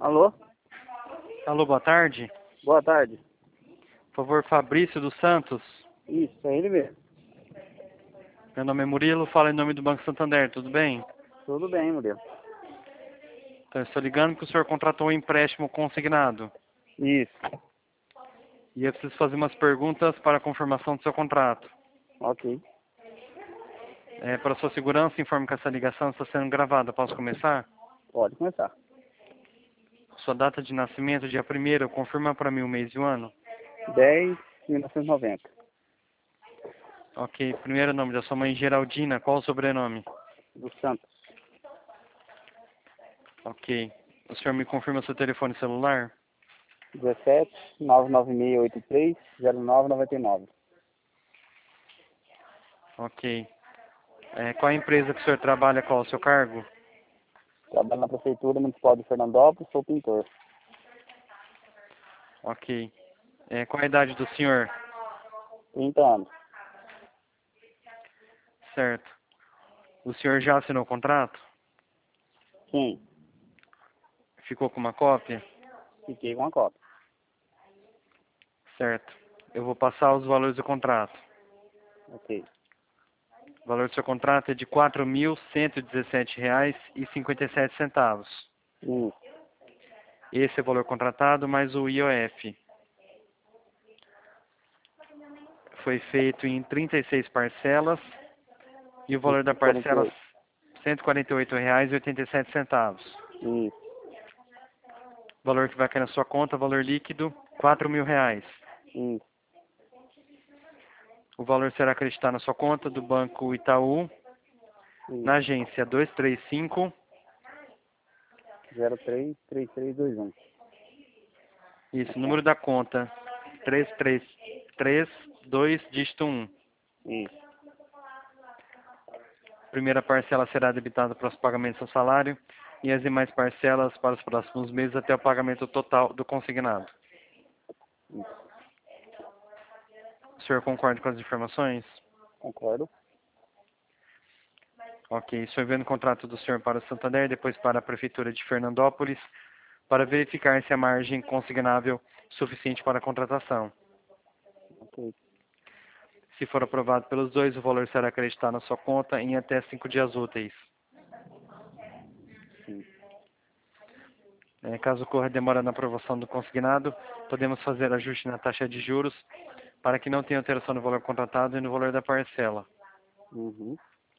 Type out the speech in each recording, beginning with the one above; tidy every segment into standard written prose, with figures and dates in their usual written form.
Alô? Alô, boa tarde. Boa tarde. Por favor, Fabrício dos Santos. Isso, é ele mesmo. Meu nome é Murilo, falo em nome do Banco Santander, tudo bem? Tudo bem, Murilo. Então, eu estou ligando que o senhor contratou um empréstimo consignado. Isso. E eu preciso fazer umas perguntas para a confirmação do seu contrato. Ok. Para sua segurança, informe que essa ligação está sendo gravada. Posso começar? Pode começar. Sua data de nascimento, dia 1º, confirma para mim o mês e o ano. 10.1990. Ok. Primeiro nome da sua mãe, Geraldina. Qual o sobrenome? Do Santos. Ok. O senhor me confirma seu telefone celular? 17.99683.0999. Ok. Qual a empresa que o senhor trabalha? Qual o seu cargo? Trabalho na Prefeitura Municipal de Fernandópolis, sou pintor. Ok. Qual a idade do senhor? 30 anos. Certo. O senhor já assinou o contrato? Sim. Ficou com uma cópia? Fiquei com a cópia. Certo. Eu vou passar os valores do contrato. Ok. O valor do seu contrato é de R$ 4.117,57. Isso. Esse é o valor contratado mais o IOF. Foi feito em 36 parcelas e o valor da parcela R$ 48. 148,87. Isso. O valor que vai cair na sua conta, valor líquido, R$ 4.000. Isso. O valor será acreditado na sua conta do Banco Itaú, Isso. na agência 235. 033321. Isso, número da conta 3332, dígito 1. Isso. Primeira parcela será debitada para os pagamentos do salário e as demais parcelas para os próximos meses até o pagamento total do consignado. Isso. O senhor concorda com as informações? Concordo. Ok, estou enviando o contrato do senhor para o Santander, depois para a Prefeitura de Fernandópolis, para verificar se a margem consignável é suficiente para a contratação. Ok. Se for aprovado pelos dois, o valor será acreditado na sua conta em até 5 dias úteis. Sim. Caso ocorra demora na aprovação do consignado, podemos fazer ajuste na taxa de juros para que não tenha alteração no valor contratado e no valor da parcela. Uhum.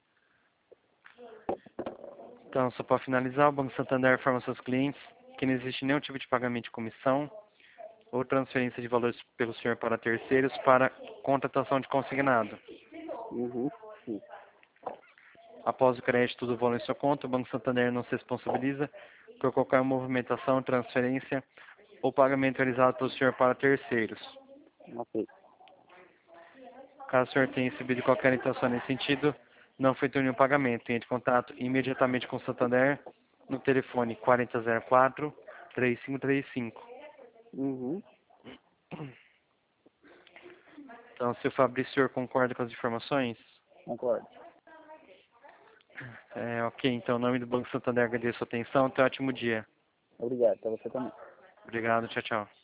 Então, só para finalizar, o Banco Santander informa seus clientes que não existe nenhum tipo de pagamento de comissão ou transferência de valores pelo senhor para terceiros para contratação de consignado. Uhum. Sim. Após o crédito do valor em sua conta, o Banco Santander não se responsabiliza por qualquer movimentação, transferência ou pagamento realizado pelo senhor para terceiros. Ok. Caso o senhor tenha recebido qualquer intenção nesse sentido, não feito nenhum pagamento, entre em contato imediatamente com o Santander no telefone 4004-3535. Uhum. Então, se o Fabrício, o senhor concorda com as informações? Concordo. Ok, então, em nome do Banco Santander, agradeço a sua atenção. Tenha um ótimo dia. Obrigado. Pra você também. Obrigado, tchau, tchau.